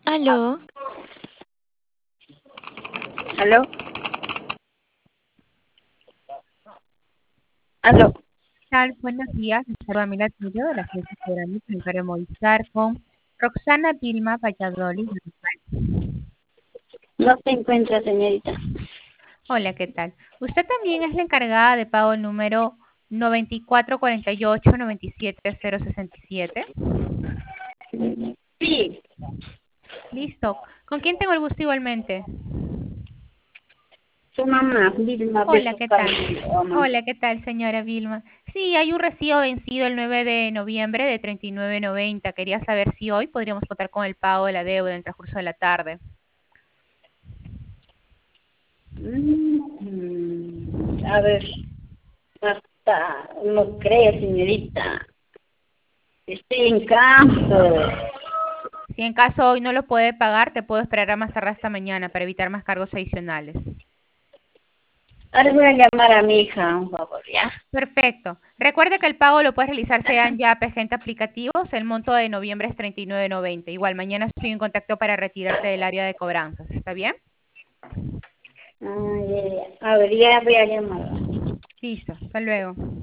Aló, ¿Aló? ¿Aló? Tal? Buenos días, les saluda Mila Tulio de la Agencia Federal para Movistar con Roxana Vilma Valladolid. No se encuentra, señorita. Hola, ¿qué tal? Usted también es la encargada de pago número 9448-97067. Sí, Listo. ¿Con quién tengo el gusto igualmente? su mamá, Vilma Hola, Besos ¿qué tal? Calderón. Hola, ¿qué tal, señora Vilma? Sí, hay un recibo vencido el 9 de noviembre de 39.90. Quería saber si hoy podríamos contar con el pago de la deuda en el transcurso de la tarde. A ver, hasta no creo, señorita. Estoy en campo. Si en caso hoy no lo puede pagar, te puedo esperar a más tarde hasta mañana para evitar más cargos adicionales. Ahora voy a llamar a mi hija, un favor, ¿ya? Perfecto. Recuerde que el pago lo puedes realizar sea en Yape, gente aplicativos. El monto de noviembre es 39.90. Igual, mañana estoy en contacto para retirarte del área de cobranzas. ¿Está bien? Ya. A ver, ya voy a llamar. Listo. Hasta luego.